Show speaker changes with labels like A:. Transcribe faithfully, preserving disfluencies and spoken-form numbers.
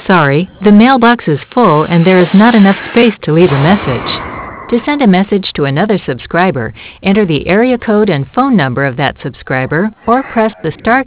A: Sorry, the mailbox is full and there is not enough space to leave a message. To send a message to another subscriber, enter the area code and phone number of that subscriber or press the star